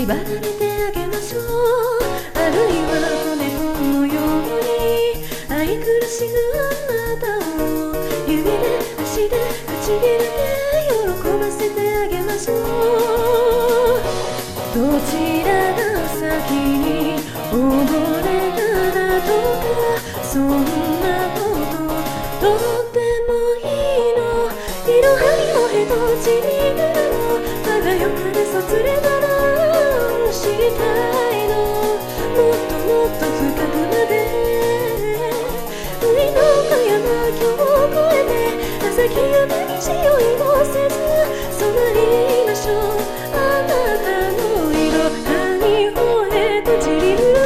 縛られてあげましょう。あるいは子猫のように愛くるしむあなたを指で足で唇で喜ばせてあげましょう。どちらが先に溺れただとか、そんなことどうでもいいの。いろはにもへとちりぬの我がよかでそつれなら知りたいの。もっともっと深くまで海の岡山峡を越えて朝日山に潮いもせず染まりましょう。あなたのいろはにほへとちりぬ